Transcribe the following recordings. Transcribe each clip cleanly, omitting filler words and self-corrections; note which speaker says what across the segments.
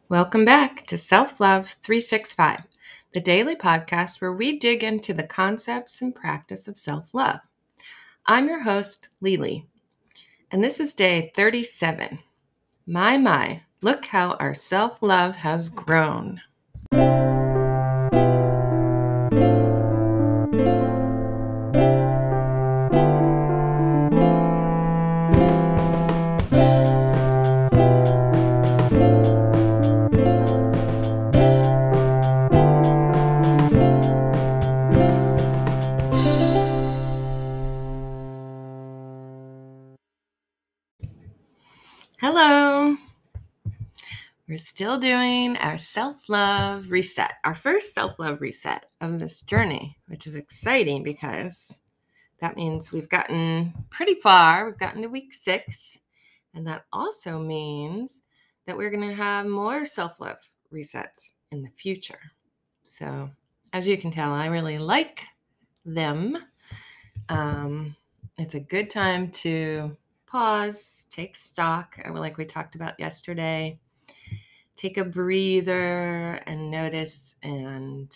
Speaker 1: Welcome back to Self Love 365, the daily podcast where we dig into the concepts and practice of self love. I'm your host, Lily, and this is day 37. My, look how our self love has grown. Hello. We're still doing our self-love reset, our first self-love reset of this journey, which is exciting because that means we've gotten pretty far. We've gotten to week 6, and that also means that we're going to have more self-love resets in the future. So, as you can tell, I really like them. It's a good time to pause, take stock, like we talked about yesterday. Take a breather and notice, and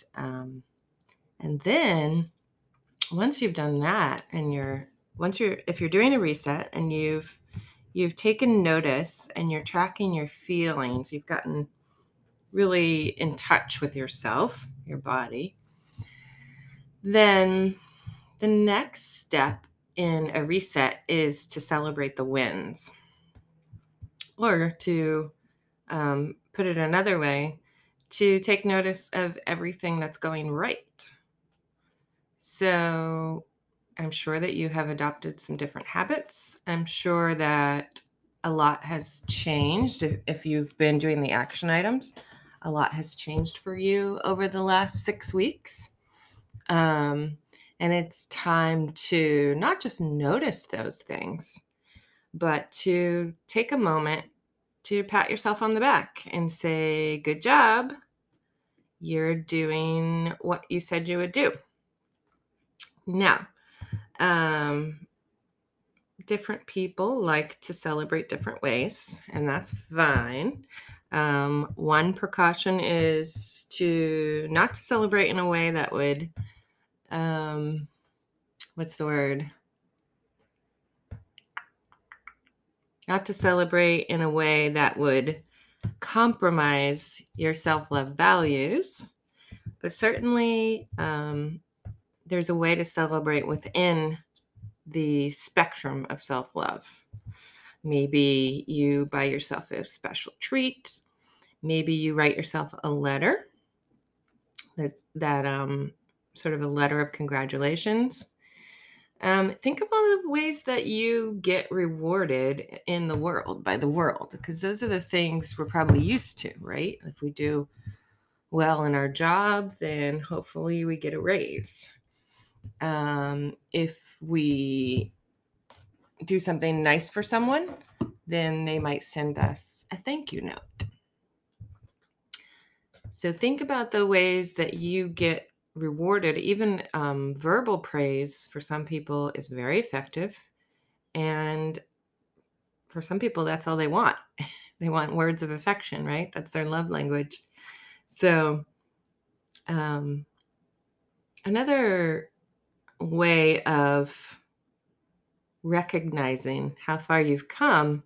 Speaker 1: then once you've done that, and if you're doing a reset and you've taken notice and you're tracking your feelings, you've gotten really in touch with yourself, your body, then the next step in a reset is to celebrate the wins, or to put it another way, to take notice of everything that's going right. So I'm sure that you have adopted some different habits. I'm sure that a lot has changed. If you've been doing the action items, a lot has changed for you over the last 6 weeks. And it's time to not just notice those things, but to take a moment to pat yourself on the back and say, good job. You're doing what you said you would do. Now, different people like to celebrate different ways, and that's fine. One precaution is not to celebrate in a way that would, what's the word? Not to celebrate in a way that would compromise your self-love values, but certainly there's a way to celebrate within the spectrum of self-love. Maybe you buy yourself a special treat. Maybe you write yourself a letter. That sort of a letter of congratulations. Think of all the ways that you get rewarded in the world, by the world, because those are the things we're probably used to, right? If we do well in our job, then hopefully we get a raise. If we do something nice for someone, then they might send us a thank you note. So think about the ways that you get rewarded. Even verbal praise for some people is very effective. And for some people, that's all they want. They want words of affection, right? That's their love language. So another way of recognizing how far you've come,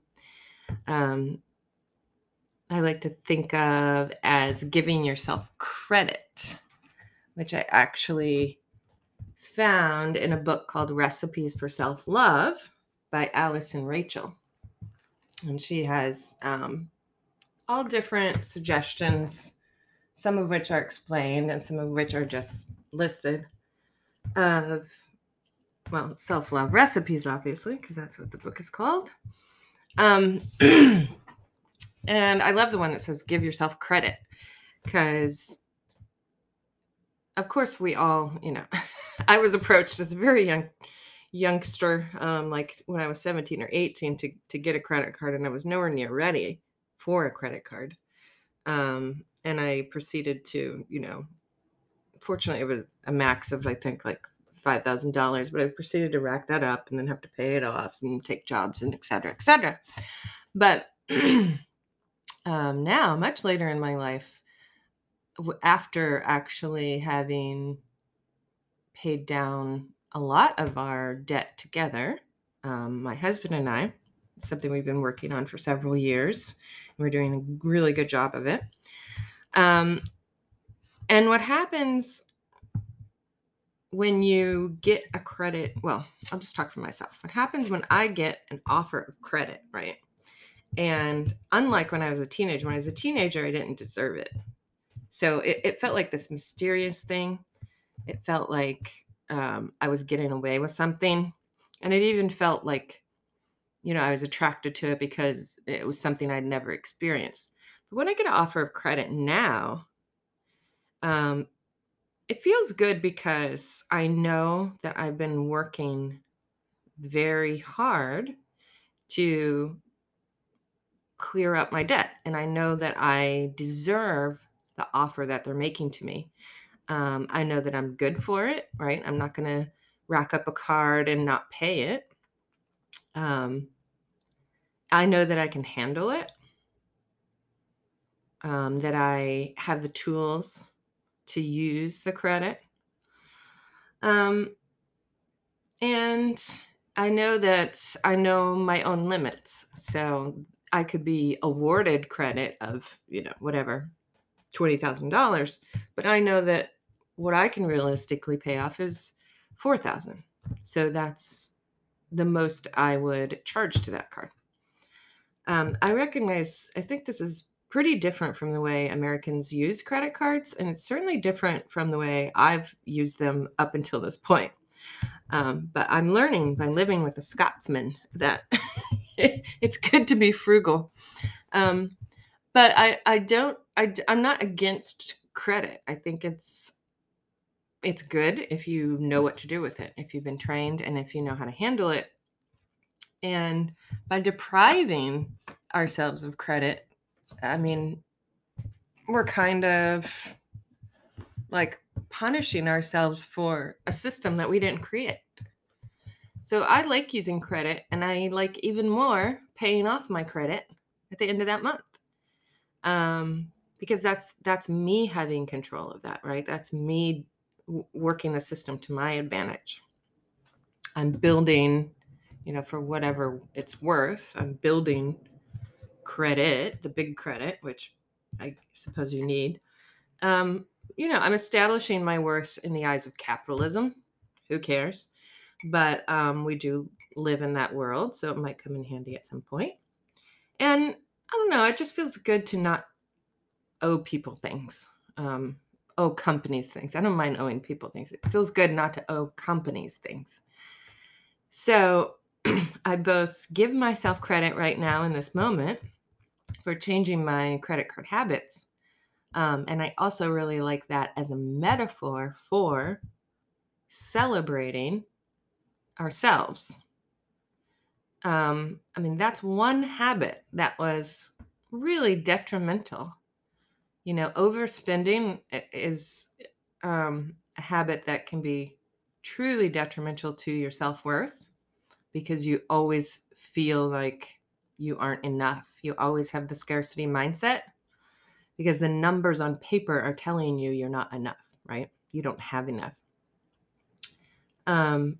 Speaker 1: I like to think of as giving yourself credit, which I actually found in a book called Recipes for Self-Love by Allison Rachel. And she has all different suggestions, some of which are explained and some of which are just listed, of, self-love recipes, obviously, because that's what the book is called. And I love the one that says give yourself credit, because of course we all, I was approached as a very youngster, like when I was 17 or 18 to get a credit card, and I was nowhere near ready for a credit card. And I proceeded to, fortunately it was a max of, I think, like $5,000, but I proceeded to rack that up and then have to pay it off and take jobs and et cetera, et cetera. But Now, much later in my life, after actually having paid down a lot of our debt together, my husband and I, it's something we've been working on for several years. We're doing a really good job of it. Um, and what happens when you get a credit? Well, I'll just talk for myself. What happens when I get an offer of credit, right? And unlike when I was a teenager, I didn't deserve it. So it felt like this mysterious thing. It felt like I was getting away with something. And it even felt like, I was attracted to it because it was something I'd never experienced. But when I get an offer of credit now, um, it feels good because I know that I've been working very hard to clear up my debt. And I know that I deserve the offer that they're making to me. I know that I'm good for it, right? I'm not going to rack up a card and not pay it. Um, I know that I can handle it, that I have the tools to use the credit. Um, and I know that I know my own limits. So I could be awarded credit of, whatever, $20,000, but I know that what I can realistically pay off is 4,000. So that's the most I would charge to that card. I think this is pretty different from the way Americans use credit cards, and it's certainly different from the way I've used them up until this point. But I'm learning by living with a Scotsman that it's good to be frugal. But I'm not against credit. I think it's good if you know what to do with it, if you've been trained and if you know how to handle it. And by depriving ourselves of credit, I mean, we're kind of like punishing ourselves for a system that we didn't create. So I like using credit, and I like even more paying off my credit at the end of that month. Because that's me having control of that, right? That's me working the system to my advantage. I'm building, for whatever it's worth, I'm building credit, the big credit, which I suppose you need. I'm establishing my worth in the eyes of capitalism. Who cares? But we do live in that world, so it might come in handy at some point. And I don't know, it just feels good to not owe people things, owe companies things. I don't mind owing people things. It feels good not to owe companies things. So I both give myself credit right now in this moment for changing my credit card habits. And I also really like that as a metaphor for celebrating ourselves. That's one habit that was really detrimental. Overspending is a habit that can be truly detrimental to your self-worth because you always feel like you aren't enough. You always have the scarcity mindset because the numbers on paper are telling you you're not enough, right? You don't have enough. Um,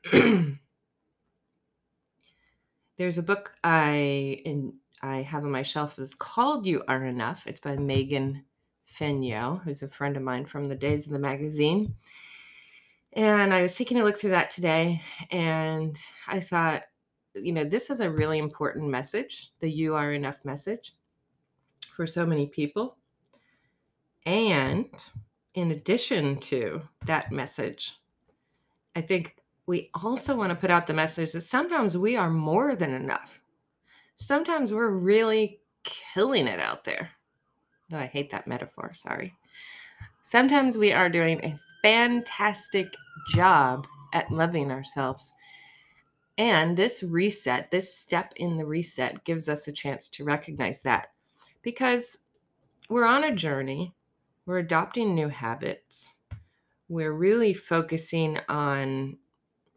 Speaker 1: there's a book I have on my shelf that's called You Are Enough. It's by Megan Fenyo, who's a friend of mine from the days of the magazine. And I was taking a look through that today, and I thought, this is a really important message, the You Are Enough message for so many people. And in addition to that message, I think we also want to put out the message that sometimes we are more than enough. Sometimes we're really killing it out there. No, I hate that metaphor. Sorry. Sometimes we are doing a fantastic job at loving ourselves. And this reset, this step in the reset, gives us a chance to recognize that because we're on a journey, we're adopting new habits, we're really focusing on,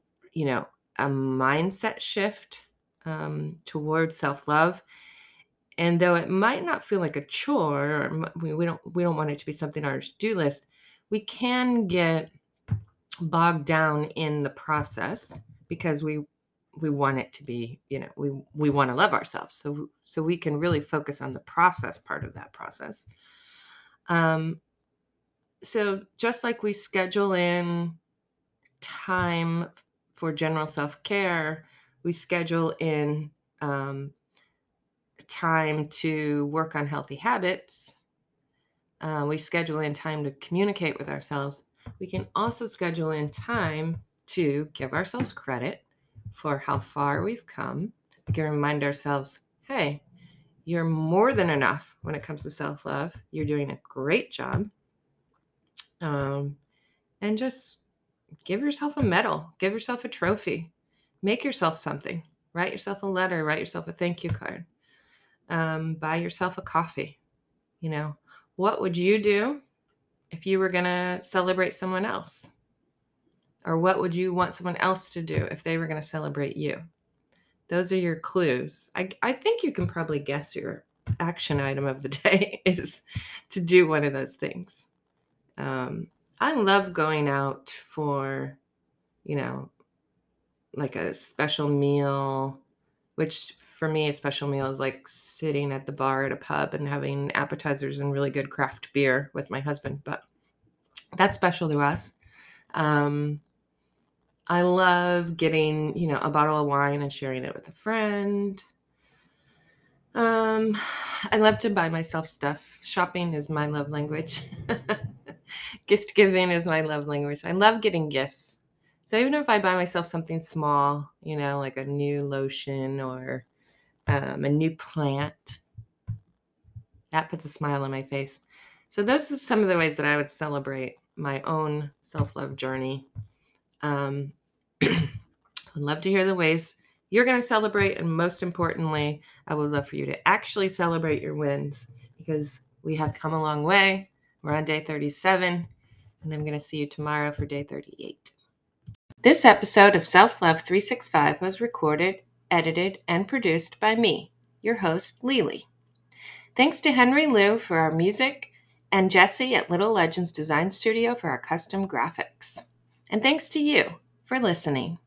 Speaker 1: a mindset shift towards self-love. And though it might not feel like a chore, or we don't want it to be something on our to-do list, we can get bogged down in the process because we want it to be, we want to love ourselves. So we can really focus on the process part of that process. So just like we schedule in time for general self-care, we schedule in time to work on healthy habits. We schedule in time to communicate with ourselves. We can also schedule in time to give ourselves credit for how far we've come. We can remind ourselves, hey, you're more than enough when it comes to self-love. You're doing a great job. And just give yourself a medal, give yourself a trophy, make yourself something, write yourself a letter, write yourself a thank you card, buy yourself a coffee. What would you do if you were going to celebrate someone else? Or what would you want someone else to do if they were going to celebrate you? Those are your clues. I think you can probably guess your action item of the day is to do one of those things. I love going out for, like a special meal, which for me, a special meal is like sitting at the bar at a pub and having appetizers and really good craft beer with my husband. But that's special to us. I love getting, a bottle of wine and sharing it with a friend. I love to buy myself stuff. Shopping is my love language. Gift giving is my love language. I love getting gifts. So even if I buy myself something small, like a new lotion or a new plant, that puts a smile on my face. So those are some of the ways that I would celebrate my own self-love journey. I'd love to hear the ways you're going to celebrate. And most importantly, I would love for you to actually celebrate your wins, because we have come a long way. We're on day 37, and I'm going to see you tomorrow for day 38. This episode of Self-Love 365 was recorded, edited, and produced by me, your host, Lily. Thanks to Henry Liu for our music and Jesse at Little Legends Design Studio for our custom graphics. And thanks to you for listening.